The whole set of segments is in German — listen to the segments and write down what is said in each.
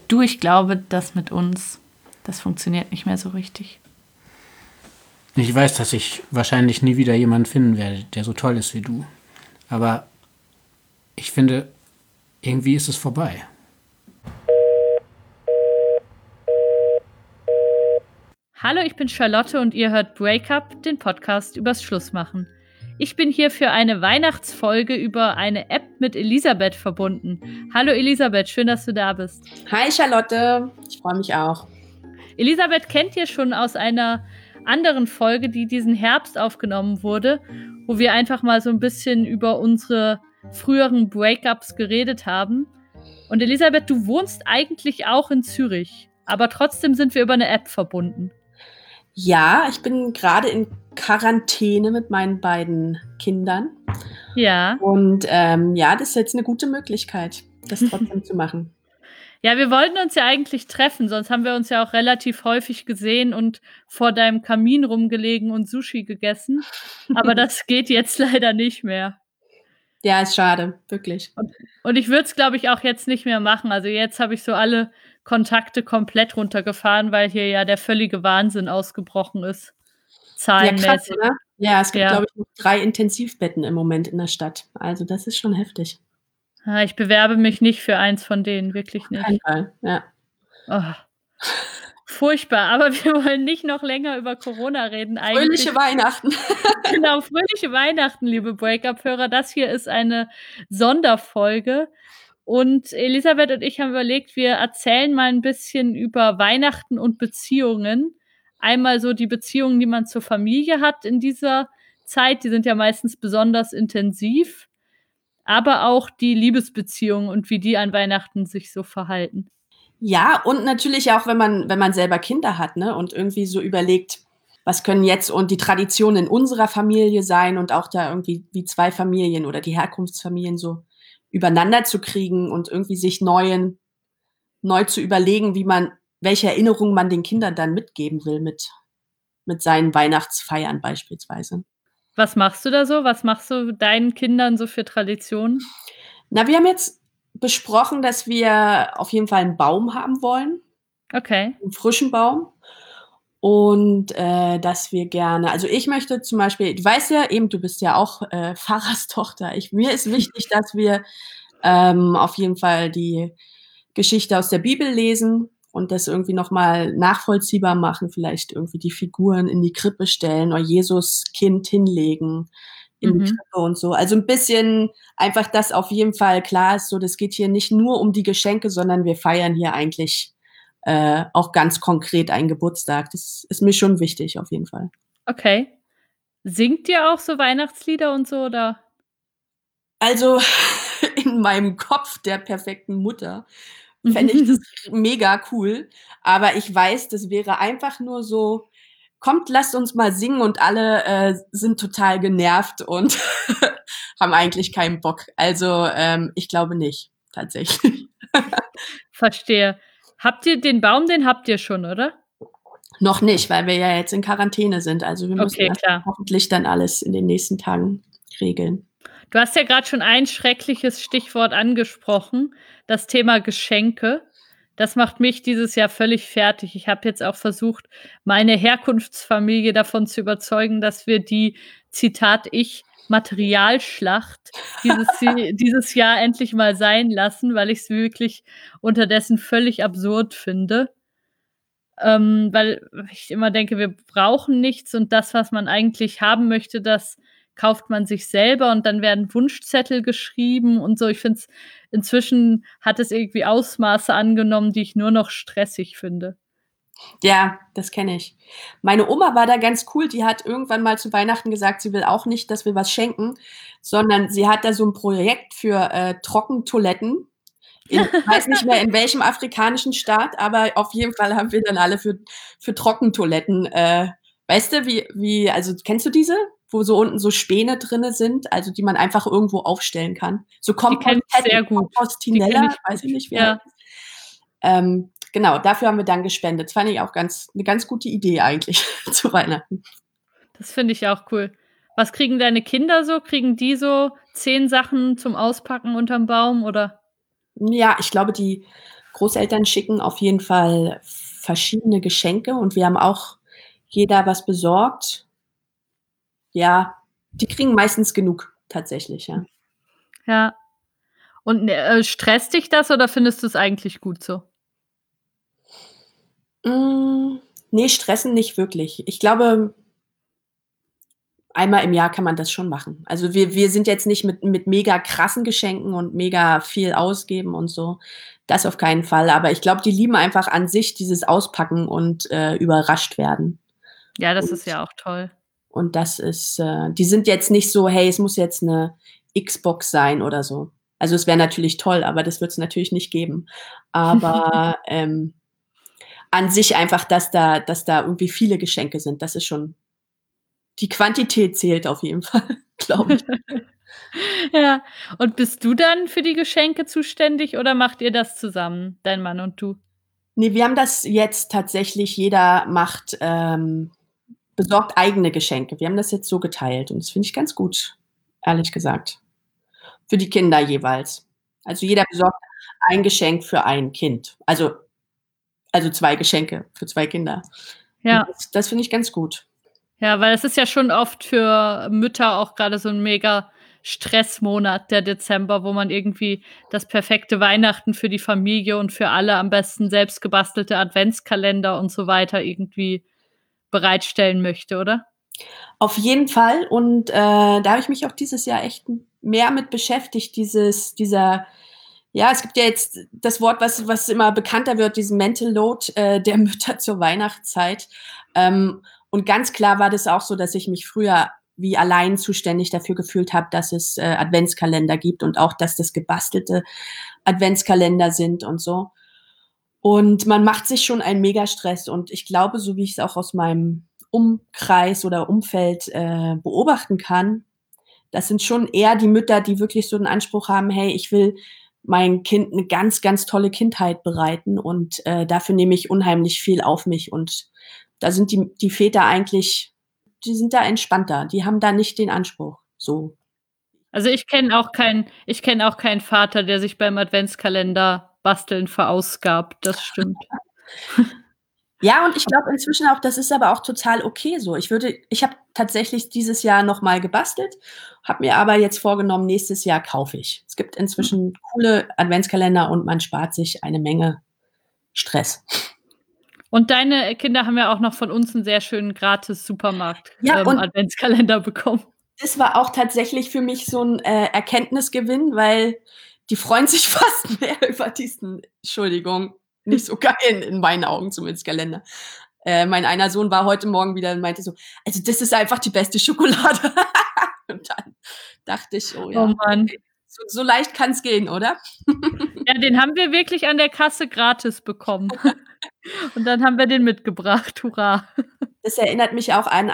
Du, ich glaube, das mit uns, das funktioniert nicht mehr so richtig. Ich weiß, dass ich wahrscheinlich nie wieder jemanden finden werde, der so toll ist wie du. Aber ich finde, irgendwie ist es vorbei. Hallo, ich bin Charlotte und ihr hört Breakup, den Podcast übers Schlussmachen. Ich bin hier für eine Weihnachtsfolge über eine App mit Elisabeth verbunden. Hallo Elisabeth, schön, dass du da bist. Hi Charlotte, ich freue mich auch. Elisabeth kennt ihr schon aus einer anderen Folge, die diesen Herbst aufgenommen wurde, wo wir einfach mal so ein bisschen über unsere früheren Breakups geredet haben. Und Elisabeth, du wohnst eigentlich auch in Zürich, aber trotzdem sind wir über eine App verbunden. Ja, ich bin gerade in Quarantäne mit meinen beiden Kindern. Ja. Und das ist jetzt eine gute Möglichkeit, das trotzdem zu machen. Ja, wir wollten uns ja eigentlich treffen, sonst haben wir uns ja auch relativ häufig gesehen und vor deinem Kamin rumgelegen und Sushi gegessen. Aber das geht jetzt leider nicht mehr. Ja, ist schade, wirklich. Und ich würde es, glaube ich, auch jetzt nicht mehr machen. Also jetzt habe ich so alle Kontakte komplett runtergefahren, weil hier ja der völlige Wahnsinn ausgebrochen ist. Zahlenmäßig. Ja, krass, oder? Ja, es gibt, Ja. glaube ich, noch 3 Intensivbetten im Moment in der Stadt. Also das ist schon heftig. Ich bewerbe mich nicht für eins von denen, wirklich nicht. Auf keinen Fall, ja. Oh. Furchtbar, aber wir wollen nicht noch länger über Corona reden eigentlich. Fröhliche Weihnachten. Genau, fröhliche Weihnachten, liebe Breakup-Hörer. Das hier ist eine Sonderfolge. Und Elisabeth und ich haben überlegt, wir erzählen mal ein bisschen über Weihnachten und Beziehungen. Einmal so die Beziehungen, die man zur Familie hat in dieser Zeit. Die sind ja meistens besonders intensiv. Aber auch die Liebesbeziehungen und wie die an Weihnachten sich so verhalten. Ja, und natürlich auch, wenn man selber Kinder hat, ne, und irgendwie so überlegt, was können jetzt und die Traditionen in unserer Familie sein und auch da irgendwie die 2 Familien oder die Herkunftsfamilien so übereinander zu kriegen und irgendwie sich neu zu überlegen, welche Erinnerungen man den Kindern dann mitgeben will mit seinen Weihnachtsfeiern beispielsweise. Was machst du da so? Was machst du deinen Kindern so für Traditionen? Na, wir haben jetzt besprochen, dass wir auf jeden Fall einen Baum haben wollen. Okay. Einen frischen Baum. Und dass wir gerne, also ich möchte zum Beispiel, du weißt ja eben, du bist ja auch Pfarrerstochter. Mir ist wichtig, dass wir auf jeden Fall die Geschichte aus der Bibel lesen und das irgendwie nochmal nachvollziehbar machen, vielleicht irgendwie die Figuren in die Krippe stellen oder Jesus Kind hinlegen in die Krippe und so. Also ein bisschen einfach, dass auf jeden Fall klar ist, so, das geht hier nicht nur um die Geschenke, sondern wir feiern hier eigentlich auch ganz konkret einen Geburtstag. Das ist mir schon wichtig, auf jeden Fall. Okay. Singt ihr auch so Weihnachtslieder und so, oder? Also, in meinem Kopf der perfekten Mutter fände ich das mega cool, aber ich weiß, das wäre einfach nur so: „Kommt, lasst uns mal singen“, und alle sind total genervt und haben eigentlich keinen Bock. Also, ich glaube nicht, tatsächlich. Verstehe. Den Baum, den habt ihr schon, oder? Noch nicht, weil wir ja jetzt in Quarantäne sind. Also, wir müssen das hoffentlich dann alles in den nächsten Tagen regeln. Du hast ja gerade schon ein schreckliches Stichwort angesprochen, das Thema Geschenke. Das macht mich dieses Jahr völlig fertig. Ich habe jetzt auch versucht, meine Herkunftsfamilie davon zu überzeugen, dass wir die, Zitat ich, Materialschlacht dieses Jahr endlich mal sein lassen, weil ich es wirklich unterdessen völlig absurd finde. Weil ich immer denke, wir brauchen nichts und das, was man eigentlich haben möchte, das kauft man sich selber und dann werden Wunschzettel geschrieben und so. Ich finde es, inzwischen hat es irgendwie Ausmaße angenommen, die ich nur noch stressig finde. Ja, das kenne ich. Meine Oma war da ganz cool, die hat irgendwann mal zu Weihnachten gesagt, sie will auch nicht, dass wir was schenken, sondern sie hat da so 'n Projekt für Trockentoiletten. Ich weiß nicht mehr, in welchem afrikanischen Staat, aber auf jeden Fall haben wir dann alle für Trockentoiletten, weißt du, also kennst du diese? Wo so unten so Späne drinne sind, also die man einfach irgendwo aufstellen kann. So Die kenne ich sehr gut. Compostinella, weiß ich nicht, wie Ja. Genau, dafür haben wir dann gespendet. Das fand ich auch eine ganz gute Idee eigentlich zu Weihnachten. Das finde ich auch cool. Was kriegen deine Kinder so? Kriegen die so 10 Sachen zum Auspacken unterm Baum, oder? Ja, ich glaube, die Großeltern schicken auf jeden Fall verschiedene Geschenke und wir haben auch jeder was besorgt. Ja, die kriegen meistens genug tatsächlich, ja. Ja. Und, stresst dich das oder findest du's eigentlich gut so? Ne, stressen nicht wirklich. Ich glaube, einmal im Jahr kann man das schon machen. Also, wir sind jetzt nicht mit mega krassen Geschenken und mega viel ausgeben und so. Das auf keinen Fall. Aber ich glaube, die lieben einfach an sich dieses Auspacken und, überrascht werden. Ja, das ist Und ja auch toll. und das ist die sind jetzt nicht so: „Hey, es muss jetzt 'ne Xbox sein“ oder so. Also, es wäre natürlich toll, aber das wird's natürlich nicht geben. Aber, an sich einfach, dass da irgendwie viele Geschenke sind, das ist schon die Quantität zählt auf jeden Fall, glaube ich. Ja. Und bist du dann für die Geschenke zuständig oder macht ihr das zusammen, dein Mann und du? Ne, wir haben das jetzt tatsächlich jeder macht besorgt eigene Geschenke. Wir haben das jetzt so geteilt und das finde ich ganz gut, ehrlich gesagt. Für die Kinder jeweils. Also, jeder besorgt ein Geschenk für ein Kind. Also 2 Geschenke für 2 Kinder. Und Ja. das finde ich ganz gut. Ja, weil es ist ja schon oft für Mütter auch grade so 'n mega Stressmonat, der Dezember, wo man irgendwie das perfekte Weihnachten für die Familie und für alle am besten selbst gebastelte Adventskalender und so weiter irgendwie bereitstellen möchte, oder? Auf jeden Fall und, da habe ich mich auch dieses Jahr echt mehr mit beschäftigt, dieser ja, es gibt ja jetzt das Wort, was immer bekannter wird, diesen Mental Load, der Mütter zur Weihnachtszeit. Und ganz klar war das auch so, dass ich mich früher wie allein zuständig dafür gefühlt habe, dass es, Adventskalender gibt und auch, dass das gebastelte Adventskalender sind und so. Und man macht sich schon einen Megastress und ich glaube, so wie ich's auch aus meinem Umkreis oder Umfeld, beobachten kann, das sind schon eher die Mütter, die wirklich so 'n Anspruch haben: „Hey, ich will meinem Kind 'ne ganz, ganz tolle Kindheit bereiten und, dafür nehme ich unheimlich viel auf mich.“ Und da sind die Väter eigentlich die sind da entspannter. Die haben da nicht den Anspruch, so. Also, ich kenne auch keinen Vater, der sich beim Adventskalender basteln verausgabt. Das stimmt. Ja, und ich glaube inzwischen auch, das ist aber auch total okay so. Ich habe tatsächlich dieses Jahr noch mal gebastelt, habe mir aber jetzt vorgenommen, nächstes Jahr kaufe ich. Es gibt inzwischen coole Adventskalender und man spart sich eine Menge Stress. Und deine Kinder haben ja auch noch von uns 'n sehr schönen gratis Supermarkt Ja, und Adventskalender bekommen. das war auch tatsächlich für mich so 'n, Erkenntnisgewinn, weil die freuen sich fast mehr über diesen, Entschuldigung, nicht so geilen, in meinen Augen zumindest, Kalender. Mein einer Sohn war heute Morgen wieder und meinte so: „Also, das ist einfach die beste Schokolade.“ Und dann dachte ich: „Oh Oh ja, Mann. okay, so leicht kann's gehen, oder?“ Ja, den haben wir wirklich an der Kasse gratis bekommen. Und dann haben wir den mitgebracht. Hurra. Das erinnert mich auch an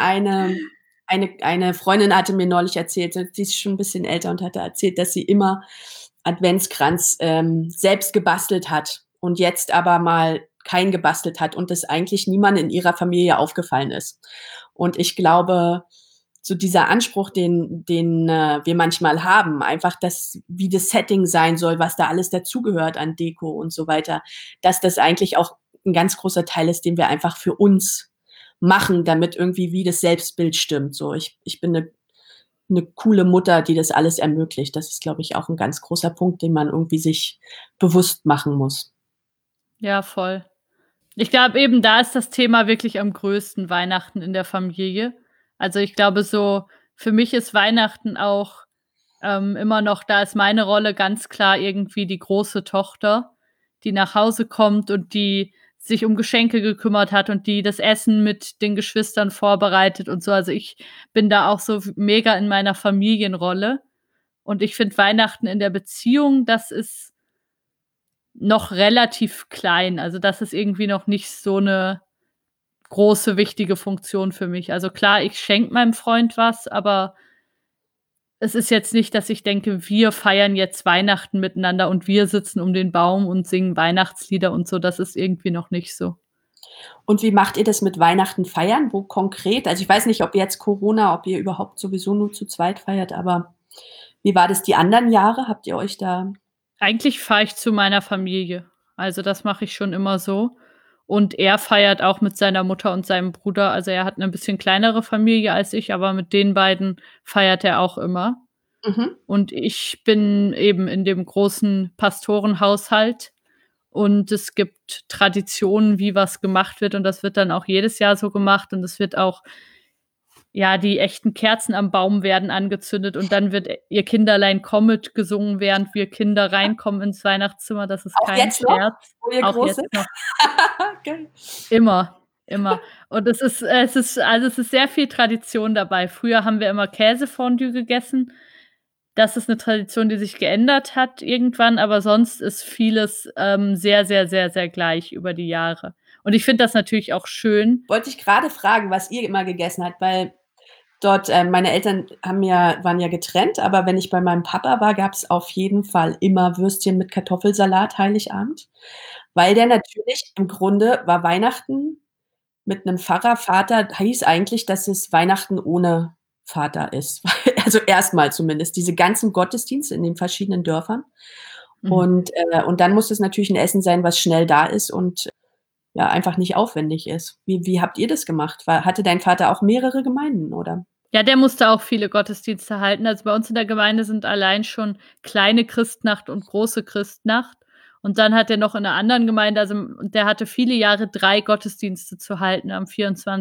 eine Freundin hatte mir neulich erzählt, die ist schon 'n bisschen älter und hatte erzählt, dass sie immer Adventskranz, selbst gebastelt hat und jetzt aber mal keinen gebastelt hat und das eigentlich niemandem in ihrer Familie aufgefallen ist. Und ich glaube, so dieser Anspruch, den wir manchmal haben, einfach das wie das Setting sein soll, was da alles dazugehört an Deko und so weiter, dass das eigentlich auch 'n ganz großer Teil ist, den wir einfach für uns machen, damit irgendwie wie das Selbstbild stimmt. So, ich bin 'ne coole Mutter, die das alles ermöglicht. Das ist, glaube ich, auch 'n ganz großer Punkt, den man irgendwie sich bewusst machen muss. Ja, voll. Ich glaube eben, da ist das Thema wirklich am größten, Weihnachten in der Familie. Also, ich glaube so, für mich ist Weihnachten auch, immer noch da ist meine Rolle ganz klar irgendwie die große Tochter, die nach Hause kommt und die sich um Geschenke gekümmert hat und die das Essen mit den Geschwistern vorbereitet und so. Also, ich bin da auch so mega in meiner Familienrolle. Und ich finde Weihnachten in der Beziehung, das ist noch relativ klein. Also, das ist irgendwie noch nicht so 'ne große, wichtige Funktion für mich. Also, klar, ich schenke meinem Freund was, aber es ist jetzt nicht, dass ich denke, wir feiern jetzt Weihnachten miteinander und wir sitzen um den Baum und singen Weihnachtslieder und so. Das ist irgendwie noch nicht so. Und wie macht ihr das mit Weihnachten feiern? Wo konkret? Also, ich weiß nicht, ob jetzt Corona ob ihr überhaupt sowieso nur zu zweit feiert, aber wie war das die anderen Jahre? Habt ihr euch da Eigentlich fahre ich zu meiner Familie. Also, das mache ich schon immer so. Und er feiert auch mit seiner Mutter und seinem Bruder. Also, er hat 'ne bisschen kleinere Familie als ich, aber mit den beiden feiert er auch immer. Mhm. Und ich bin eben in dem großen Pastorenhaushalt und es gibt Traditionen, wie was gemacht wird und das wird dann auch jedes Jahr so gemacht und es wird auch ja, die echten Kerzen am Baum werden angezündet und dann wird „Ihr Kinderlein kommet“ gesungen, während wir Kinder reinkommen ins Weihnachtszimmer. Das ist Auch kein jetzt noch, Scherz. wo ihr Auch groß jetzt seid? noch. Geil. Immer, immer. Und es ist sehr viel Tradition dabei. Früher haben wir immer Käsefondue gegessen. Das ist 'ne Tradition, die sich geändert hat irgendwann, aber sonst ist vieles, sehr, sehr, sehr, sehr gleich über die Jahre. Und ich finde das natürlich auch schön. Wollte ich grade fragen, was ihr immer gegessen habt, weil dort meine Eltern waren ja getrennt, aber wenn ich bei meinem Papa war, gab's auf jeden Fall immer Würstchen mit Kartoffelsalat Heiligabend, weil der natürlich im Grunde war Weihnachten mit 'nem Pfarrervater hieß eigentlich, dass es Weihnachten ohne Vater ist. Also, erst mal zumindest, diese ganzen Gottesdienste in den verschiedenen Dörfern. Mhm. Und dann muss es natürlich 'n Essen sein, was schnell da ist und, ja, einfach nicht aufwendig ist. Wie habt ihr das gemacht? Hatte dein Vater auch mehrere Gemeinden, oder? Ja, der musste auch viele Gottesdienste halten. Also, bei uns in der Gemeinde sind allein schon kleine Christnacht und große Christnacht. Und dann hat er noch in 'ner anderen Gemeinde der hatte viele Jahre 3 Gottesdienste zu halten am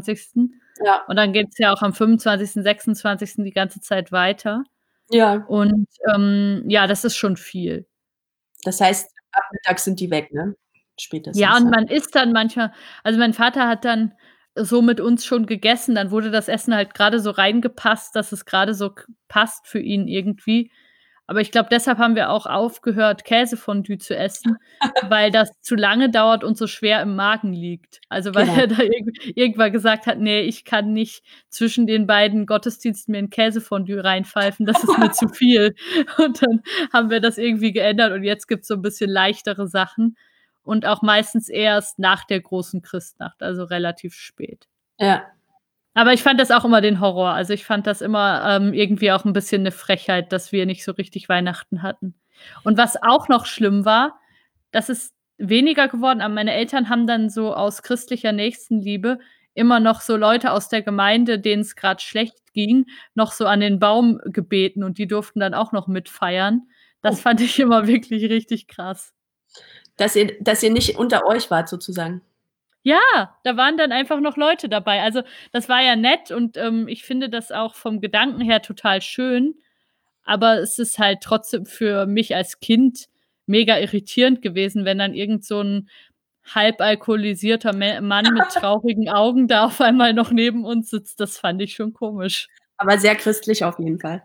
24. Ja, Und dann geht's ja auch am 25., 26. die ganze Zeit weiter. ja. Und, ja, das ist schon viel. Das heißt, ab mittags sind die weg, ne? Ja, Spätestens, und ja. man isst dann manchmal also, mein Vater hat dann so mit uns schon gegessen, dann wurde das Essen halt grade so reingepasst, dass es grade so passt für ihn irgendwie. Aber ich glaube, deshalb haben wir auch aufgehört, Käsefondue zu essen, weil das zu lange dauert und so schwer im Magen liegt. Also, weil Genau. er da irgendwann gesagt hat: „Ne, ich kann nicht zwischen den beiden Gottesdiensten mir 'n Käsefondue reinpfeifen, das ist mir zu viel.“ Und dann haben wir das irgendwie geändert und jetzt gibt's so 'n bisschen leichtere Sachen und auch meistens erst nach der großen Christnacht, also relativ spät. Ja. Aber ich fand das auch immer den Horror. Also, ich fand das immer, irgendwie auch 'n bisschen 'ne Frechheit, dass wir nicht so richtig Weihnachten hatten. Und was auch noch schlimm war, das ist weniger geworden, aber meine Eltern haben dann so aus christlicher Nächstenliebe immer noch so Leute aus der Gemeinde, denen's grad schlecht ging, noch so an den Baum gebeten und die durften dann auch noch mitfeiern. Das Oh, fand ich immer wirklich richtig krass. dass ihr nicht unter euch wart sozusagen. Ja, da waren dann einfach noch Leute dabei. Also, das war ja nett und, ich finde das auch vom Gedanken her total schön, aber es ist halt trotzdem für mich als Kind mega irritierend gewesen, wenn dann irgend so 'n halb alkoholisierter Mann mit traurigen Augen da auf einmal noch neben uns sitzt. Das fand ich schon komisch. Aber sehr christlich auf jeden Fall.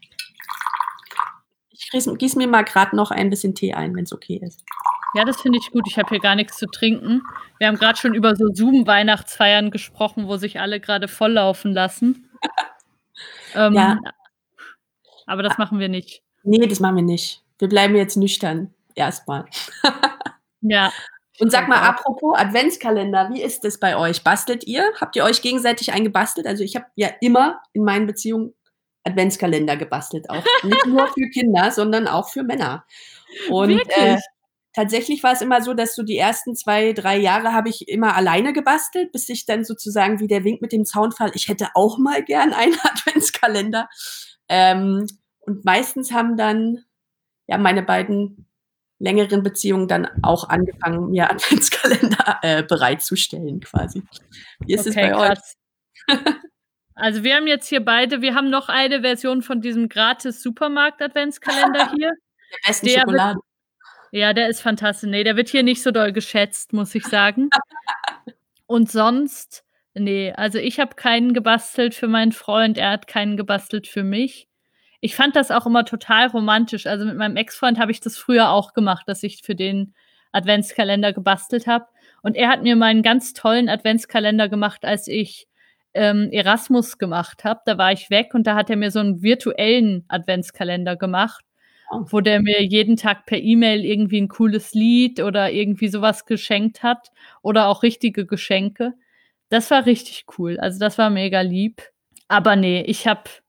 Ich gieße mir mal grad noch ein bisschen Tee ein, wenn's okay ist. Ja, das finde ich gut. Ich habe hier gar nix zu trinken. Wir haben grad schon über so Zoom-Weihnachtsfeiern gesprochen, wo sich alle grade volllaufen lassen. Ja, Ähm, aber das machen wir nicht. ne, das machen wir nicht. Wir bleiben jetzt nüchtern erst mal. Ja, ich Und sag glaube mal, auch. apropos Adventskalender, wie ist es bei euch? Bastelt ihr? Habt ihr euch gegenseitig einen gebastelt? Also, ich habe ja immer in meinen Beziehungen Adventskalender gebastelt, auch nicht nur für Kinder, sondern auch für Männer. Und, Wirklich? tatsächlich war es immer so, dass so die ersten 2, 3 Jahre habe ich immer alleine gebastelt, bis ich dann sozusagen wie der Wink mit dem Zaunpfahl ich hätte auch mal gern einen Adventskalender. Und meistens haben dann, ja, meine beiden längeren Beziehungen dann auch angefangen, mir Adventskalender, bereitzustellen quasi. Wie ist es Okay, bei euch? krass. Also, wir haben noch eine Version von diesem gratis Supermarkt-Adventskalender hier. Der besten Der wird Schokolade. ja, der ist fantastisch. Ne, der wird hier nicht so doll geschätzt, muss ich sagen. Und sonst ne, also, ich habe keinen gebastelt für meinen Freund, er hat keinen gebastelt für mich. Ich fand das auch immer total romantisch. Also, mit meinem Ex-Freund habe ich das früher auch gemacht, dass ich für den Adventskalender gebastelt habe. Und er hat mir mal 'n ganz tollen Adventskalender gemacht, als ich, Erasmus gemacht habe. Da war ich weg und da hat er mir so 'n virtuellen Adventskalender gemacht, Oh. wo der mir jeden Tag per E-Mail irgendwie 'n cooles Lied oder irgendwie so was geschenkt hat oder auch richtige Geschenke. Das war richtig cool. Also, das war mega lieb. Aber ne,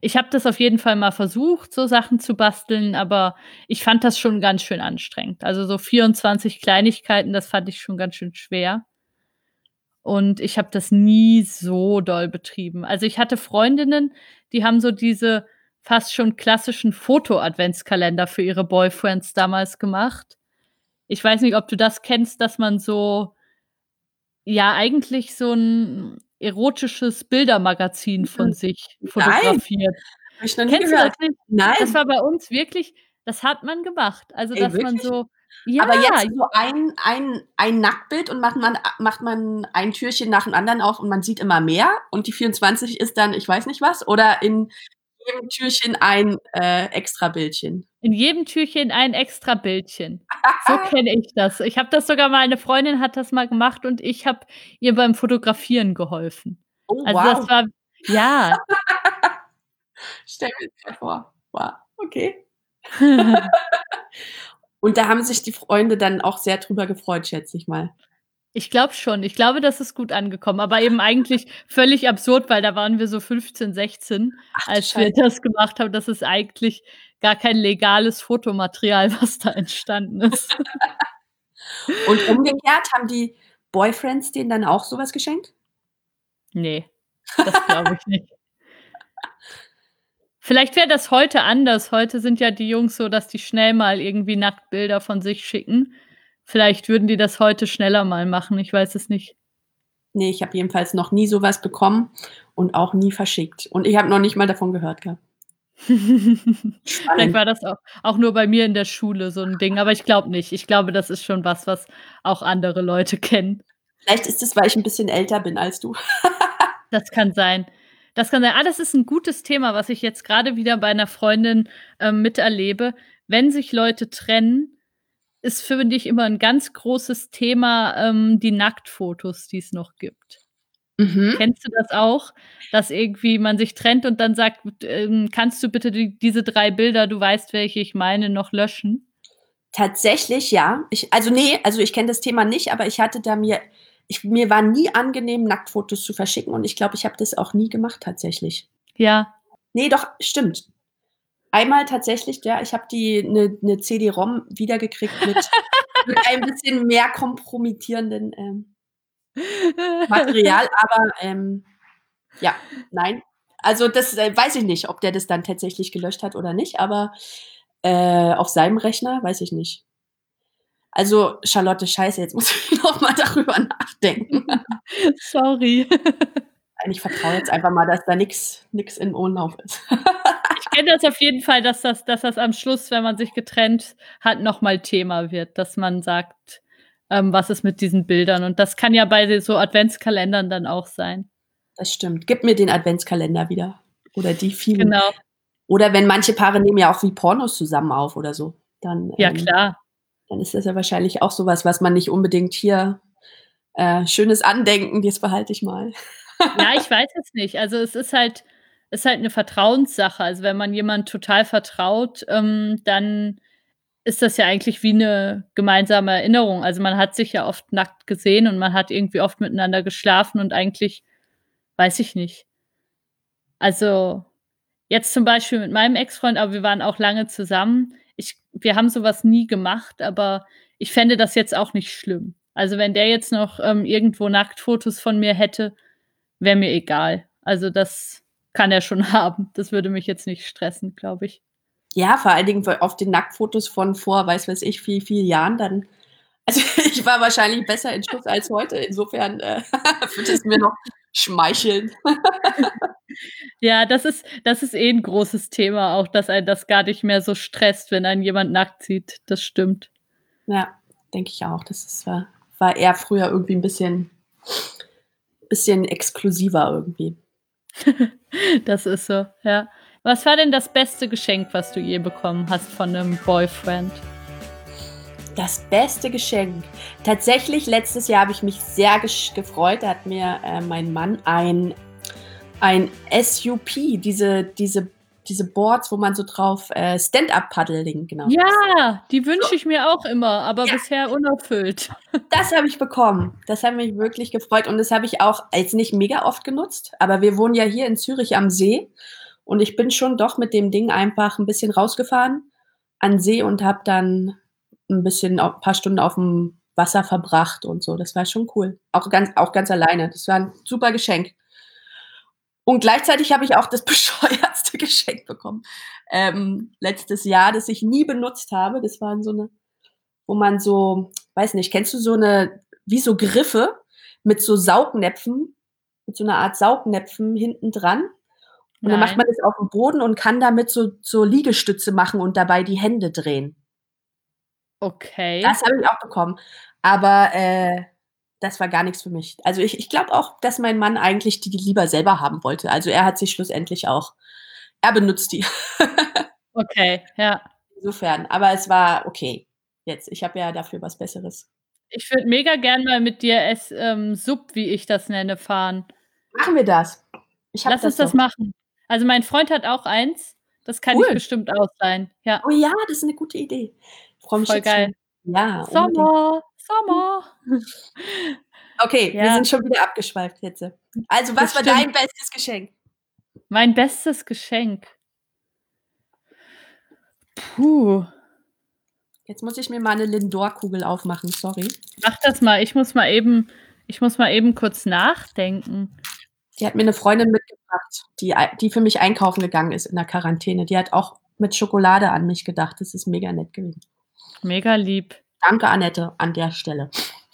Ich habe das auf jeden Fall mal versucht, so Sachen zu basteln, aber ich fand das schon ganz schön anstrengend. Also so 24 Kleinigkeiten, das fand ich schon ganz schön schwer. Und ich habe das nie so doll betrieben. Also ich hatte Freundinnen, die haben so diese fast schon klassischen Foto-Adventskalender für ihre Boyfriends damals gemacht. Ich weiß nicht, ob du das kennst, dass man so, ja, eigentlich so ein erotisches Bildermagazin von sich Nein, fotografiert. habe ich noch nie Kennst du das gehört. nicht? Das Nein, war bei uns wirklich, das hat man gemacht. Also, ey, dass man wirklich? so, ja, Aber jetzt so ein Nacktbild und macht man ein Türchen nach dem anderen auf und man sieht immer mehr und die 24 ist dann ich weiß nicht was oder in jedem Türchen ein, Extrabildchen? in jedem Türchen ein extra Bildchen. So kenne ich das. Ich habe das sogar mal, eine Freundin hat das mal gemacht und ich habe ihr beim Fotografieren geholfen. Oh, Also, das wow. war, ja. Stelle mir das grad vor. Wow, okay. Und da haben sich die Freunde dann auch sehr drüber gefreut, schätze ich mal. Ich glaube schon. Ich glaube, das ist gut angekommen, aber eben eigentlich völlig absurd, weil da waren wir so 15, 16, Ach du als wir Scheiße. das gemacht haben. Das ist eigentlich gar kein legales Fotomaterial, was da entstanden ist. Und umgekehrt, haben die Boyfriends denen dann auch so was geschenkt? Ne, das glaube ich nicht. Vielleicht wäre das heute anders. Heute sind ja die Jungs so, dass die schnell mal irgendwie Nacktbilder von sich schicken. Vielleicht würden die das heute schneller mal machen, ich weiß es nicht. Ne, ich habe jedenfalls noch nie so was bekommen und auch nie verschickt. Und ich habe noch nicht mal davon gehört gehabt. Vielleicht Spannend. war das auch nur bei mir in der Schule so 'n Ding, aber ich glaube nicht. Ich glaube, das ist schon was, was auch andere Leute kennen. Vielleicht ist es, weil ich 'n bisschen älter bin als du. Das kann sein. Das kann sein. Ah, das ist 'n gutes Thema, was ich jetzt grade wieder bei 'ner Freundin, miterlebe. Wenn sich Leute trennen, ist, finde ich, immer 'n ganz großes Thema, die Nacktfotos, die's noch gibt. Mhm. Kennst du das auch, dass irgendwie man sich trennt und dann sagt: „Kannst du bitte diese 3 Bilder, du weißt, welche ich meine, noch löschen?“ Tatsächlich ja. Ich kenne das Thema nicht, aber ich hatte da mir war nie angenehm, Nacktfotos zu verschicken und ich glaube, ich habe das auch nie gemacht tatsächlich. Ja. Ne, doch, stimmt. Einmal tatsächlich, ja, ich habe 'ne CD-ROM wiedergekriegt mit ein bisschen mehr kompromittierenden, Material, aber, ja, nein. Also, das, weiß ich nicht, ob der das dann tatsächlich gelöscht hat oder nicht, aber, auf seinem Rechner weiß ich nicht. Also, Charlotte, scheiße, jetzt muss ich noch mal darüber nachdenken. Sorry. Nein, ich vertraue jetzt einfach mal, dass da nix im Umlauf ist. Ich kenne das auf jeden Fall, dass das am Schluss, wenn man sich getrennt hat, noch mal Thema wird, dass man sagt, was ist mit diesen Bildern? Und das kann ja bei so Adventskalendern dann auch sein. Das stimmt. Gib mir den Adventskalender wieder oder die vielen. Genau. Oder wenn manche Paare nehmen ja auch wie Pornos zusammen auf oder so, dann, Ja, klar. dann ist das ja wahrscheinlich auch so was, was man nicht unbedingt hier schönes Andenken, das behalte ich mal. Ja, ich weiß es nicht. Also, es ist halt 'ne Vertrauenssache. Also, wenn man jemand total vertraut, dann ist das ja eigentlich wie 'ne gemeinsame Erinnerung. Also, man hat sich ja oft nackt gesehen und man hat irgendwie oft miteinander geschlafen und eigentlich, weiß ich nicht. Also, jetzt zum Beispiel mit meinem Ex-Freund, aber wir waren auch lange zusammen. Wir haben so was nie gemacht, aber ich fände das jetzt auch nicht schlimm. Also, wenn der jetzt noch, irgendwo Nacktfotos von mir hätte, wäre mir egal. Also, das kann er schon haben. Das würde mich jetzt nicht stressen, glaube ich. Ja, vor allen Dingen auf den Nacktfotos von vor, weiß ich, viel Jahren, dann also, ich war wahrscheinlich besser in Schuss als heute. Insofern, würde es mir noch schmeicheln. Ja, das ist eh 'n großes Thema auch, dass einen das gar nicht mehr so stresst, wenn einen jemand nackt sieht. Das stimmt. Ja, denke ich auch. War eher früher irgendwie 'n bisschen exklusiver irgendwie. Das ist so, ja. Was war denn das beste Geschenk, was du je bekommen hast von 'nem Boyfriend? Das beste Geschenk. Tatsächlich, letztes Jahr habe ich mich sehr gefreut. Da hat mir, mein Mann ein SUP, diese Boards, wo man so drauf Stand-up-Paddling, genau. Ja, die So, wünsche ich mir auch immer, aber ja, bisher unerfüllt. das habe ich bekommen. Das hat mich wirklich gefreut und das habe ich auch jetzt nicht mega oft genutzt, aber wir wohnen ja hier in Zürich am See Und ich bin schon doch mit dem Ding einfach ein bisschen rausgefahren an 'n See und habe dann ein paar Stunden auf dem Wasser verbracht und so. Das war schon cool. Auch ganz alleine. Das war 'n super Geschenk. Und gleichzeitig habe ich auch das bescheuertste Geschenk bekommen, letztes Jahr, das ich nie benutzt habe. Das waren so 'ne, wo man so, weiß nicht, kennst du so 'ne, wie so Griffe mit so Saugnäpfen, mit so 'ner Art Saugnäpfen hinten dran, und dann macht man Nein. das aufm Boden und kann damit so Liegestütze machen und dabei die Hände drehen. Das Okay. habe ich auch bekommen, aber, das war gar nix für mich. Also, ich glaube auch, dass mein Mann eigentlich die lieber selber haben wollte. Also, er hat sich schlussendlich auch, er benutzt die. Okay, ja. Insofern, aber es war okay jetzt. Ich habe ja dafür was Besseres. Ich würde mega gern mal mit dir SUP, wie ich das nenne, fahren. Machen wir das. Ich habe Lass uns das das noch. machen. Also, mein Freund hat auch eins, das kann dich Cool. bestimmt ausleihen. Ja, Oh ja, das ist 'ne gute Idee. Ich freue mich voll jetzt geil. schon. Ja, unbedingt. Sommer, Sommer. Okay, wir Ja, sind schon wieder abgeschweift jetzt. Also, was das war stimmt. dein bestes Geschenk? Mein bestes Geschenk. Puh, Jetzt muss ich mir mal 'ne Lindor-Kugel aufmachen, sorry. mach das mal. Ich muss mal eben kurz nachdenken. Die hat mir 'ne Freundin mitgebracht, die für mich einkaufen gegangen ist in der Quarantäne. Die hat auch mit Schokolade an mich gedacht. Das ist mega nett gewesen. Mega lieb. Danke, Annette, an der Stelle.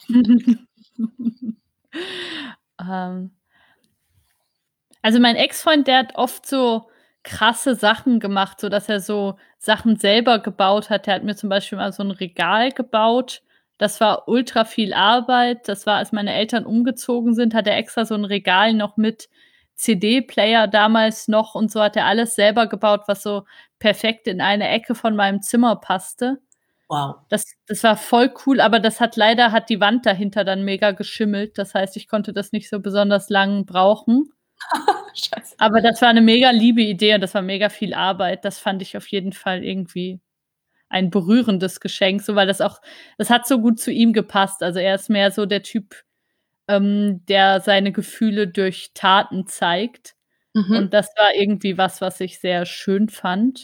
Ähm, also, mein Ex-Freund, der hat oft so krasse Sachen gemacht, so dass er so Sachen selber gebaut hat. Der hat mir zum Beispiel mal so 'n Regal gebaut. Das war ultra viel Arbeit. Das war, als meine Eltern umgezogen sind, hat er extra so 'n Regal noch mit CD-Player damals noch und so hat er alles selber gebaut, was so perfekt in eine Ecke von meinem Zimmer passte. Wow. Das war voll cool, aber hat die Wand dahinter dann mega geschimmelt. Das heißt, ich konnte das nicht so besonders lang brauchen. Scheiße. Aber das war 'ne mega liebe Idee und das war mega viel Arbeit. Das fand ich auf jeden Fall irgendwie ein berührendes Geschenk, so weil das hat so gut zu ihm gepasst. Also, er ist mehr so der Typ, der seine Gefühle durch Taten zeigt. Mhm. Und das war irgendwie was ich sehr schön fand.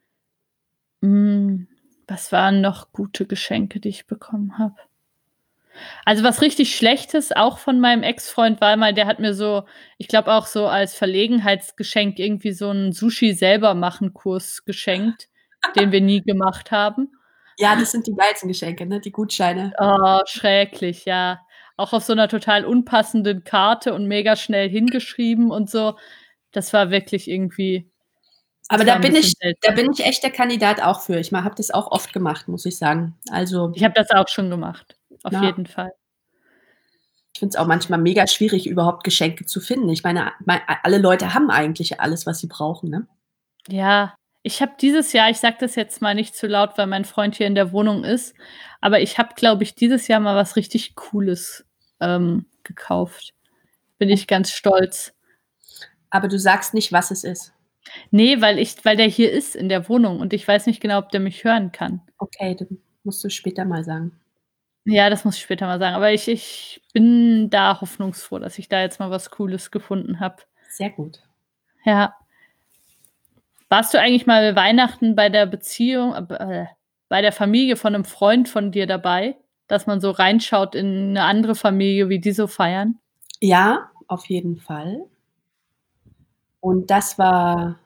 Hm, was waren noch gute Geschenke, die ich bekommen habe? Also, was richtig Schlechtes auch von meinem Ex-Freund war mal, der hat mir so, ich glaube auch so als Verlegenheitsgeschenk irgendwie so 'n Sushi-Selber-machen-Kurs geschenkt, den wir nie gemacht haben. Ja, das sind die geilsten Geschenke, ne, die Gutscheine. Oh, schrecklich, ja. Auch auf so 'ner total unpassenden Karte und mega schnell hingeschrieben und so. Das war wirklich irgendwie, Aber das war 'n bisschen da seltsam. bin ich echt der Kandidat auch für. Ich habe das auch oft gemacht, muss ich sagen. Also, Ich habe das auch schon gemacht, auf ja, jeden Fall. ich finde es auch manchmal mega schwierig, überhaupt Geschenke zu finden. Ich meine, alle Leute haben eigentlich alles, was sie brauchen, ne? Ja, ich habe dieses Jahr, ich sage das jetzt mal nicht zu laut, weil mein Freund hier in der Wohnung ist, aber ich habe, glaube ich, dieses Jahr mal was richtig Cooles, gekauft. Bin ich ganz stolz. Aber du sagst nicht, was es ist. Ne, weil der hier ist in der Wohnung und ich weiß nicht genau, ob der mich hören kann. Okay, dann musst du später mal sagen. Ja, das muss ich später mal sagen, aber ich bin da hoffnungsfroh, dass ich da jetzt mal was Cooles gefunden habe. Sehr gut. Ja. Warst du eigentlich mal Weihnachten bei der Familie von 'nem Freund von dir dabei, dass man so reinschaut in 'ne andere Familie, wie die so feiern? Ja, auf jeden Fall. Und das war,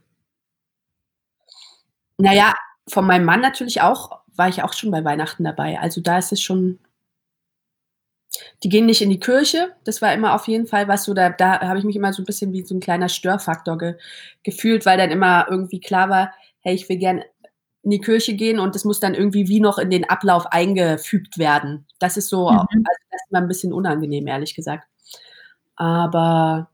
na ja, von meinem Mann natürlich auch, war ich auch schon bei Weihnachten dabei. Also, da ist es schon, die gehen nicht in die Kirche. Das war immer auf jeden Fall was, so da habe ich mich immer so 'n bisschen wie so 'n kleiner Störfaktor gefühlt, weil dann immer irgendwie klar war: „Hey, ich will gern in die Kirche gehen“, und das muss dann irgendwie wie noch in den Ablauf eingefügt werden. Das ist so, also, Mhm. das ist mir 'n bisschen unangenehm, ehrlich gesagt. Aber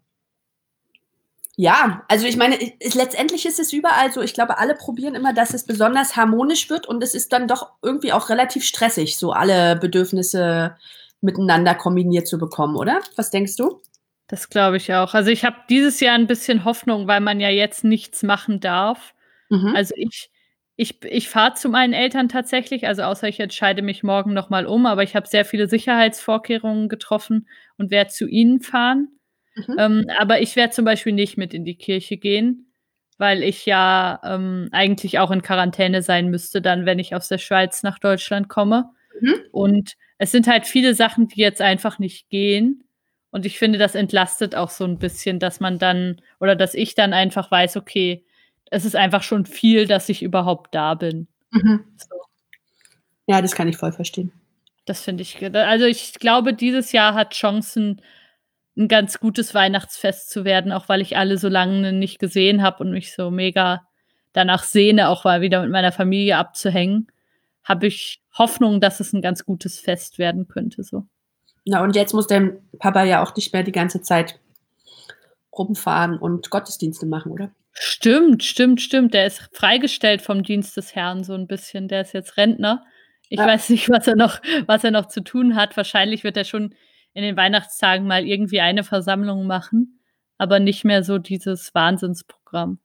ja, also ich meine, letztendlich ist es überall so. Ich glaube, alle probieren immer, dass es besonders harmonisch wird, und es ist dann doch irgendwie auch relativ stressig, so alle Bedürfnisse miteinander kombiniert zu bekommen, oder? Was denkst du? Das glaube ich auch. Also, ich habe dieses Jahr 'n bisschen Hoffnung, weil man ja jetzt nichts machen darf. Mhm. Also, ich fahre zu meinen Eltern tatsächlich, also, außer ich entscheide mich morgen noch mal um, aber ich habe sehr viele Sicherheitsvorkehrungen getroffen und werde zu ihnen fahren. Mhm. Aber ich werde zum Beispiel nicht mit in die Kirche gehen. weil ich ja eigentlich auch in Quarantäne sein müsste, dann, wenn ich aus der Schweiz nach Deutschland komme. Mhm. Und es sind halt viele Sachen, die jetzt einfach nicht gehen. Und ich finde, das entlastet auch so ein bisschen, dass man dann oder dass ich dann einfach weiß, okay, es ist einfach schon viel, dass ich überhaupt da bin. Mhm. So, Ja, das kann ich voll verstehen. das finde ich. Also ich glaube, dieses Jahr hat Chancen, ein ganz gutes Weihnachtsfest zu werden, auch weil ich alle so lange nicht gesehen habe und mich so mega danach sehne, auch mal wieder mit meiner Familie abzuhängen, habe ich Hoffnung, dass es ein ganz gutes Fest werden könnte. So. Na, und jetzt muss dein Papa ja auch nicht mehr die ganze Zeit rumfahren und Gottesdienste machen, oder? Stimmt, stimmt, stimmt. Der ist freigestellt vom Dienst des Herrn so ein bisschen. Der ist jetzt Rentner. Ich Ja. weiß nicht, was er noch zu tun hat. Wahrscheinlich wird er schon in den Weihnachtstagen mal irgendwie eine Versammlung machen, aber nicht mehr so dieses Wahnsinnsprogramm.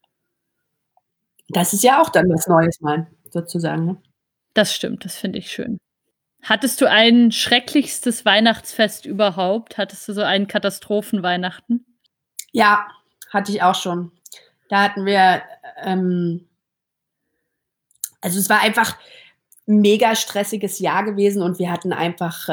Das ist ja auch dann was Neues mal, sozusagen, ne? Das stimmt, das finde ich schön. Hattest du ein schrecklichstes Weihnachtsfest überhaupt? Hattest du so einen Katastrophenweihnachten? Ja, hatte ich auch schon. Da hatten wir, also es war einfach 'n mega stressiges Jahr gewesen und wir hatten einfach,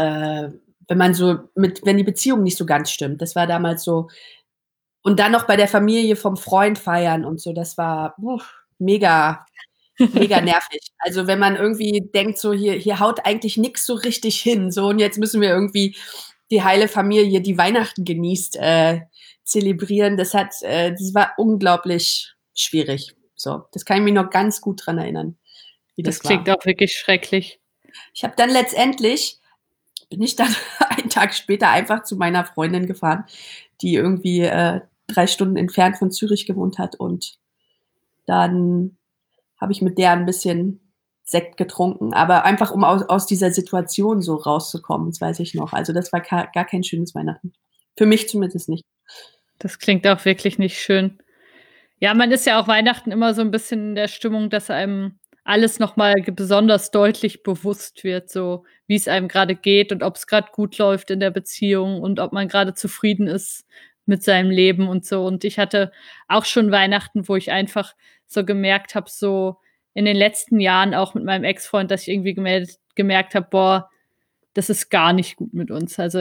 wenn die Beziehung nicht so ganz stimmt. Das war damals so und dann noch bei der Familie vom Freund feiern und so, das war, mega mega nervig. Also, wenn man irgendwie denkt, so hier haut eigentlich nix so richtig hin, so und jetzt müssen wir irgendwie die heile Familie, die Weihnachten genießt, zelebrieren. Das war unglaublich schwierig. So, das kann ich mich noch ganz gut dran erinnern, wie Das das war. klingt auch wirklich schrecklich. Ich habe dann letztendlich bin ich dann einen Tag später einfach zu meiner Freundin gefahren, die irgendwie 3 Stunden entfernt von Zürich gewohnt hat und dann habe ich mit der ein bisschen Sekt getrunken, aber einfach, um aus dieser Situation so rauszukommen, das weiß ich noch. Also, das war gar kein schönes Weihnachten. Für mich zumindest nicht. Das klingt auch wirklich nicht schön. Ja, man ist ja auch Weihnachten immer so 'n bisschen in der Stimmung, dass einem alles noch mal besonders deutlich bewusst wird, so wie's einem grade geht und ob's grad gut läuft in der Beziehung und ob man grade zufrieden ist mit seinem Leben und so. Und ich hatte auch schon Weihnachten, wo ich einfach so gemerkt habe, so in den letzten Jahren auch mit meinem Ex-Freund, dass ich irgendwie gemerkt habe: „Boah, das ist gar nicht gut mit uns." Also,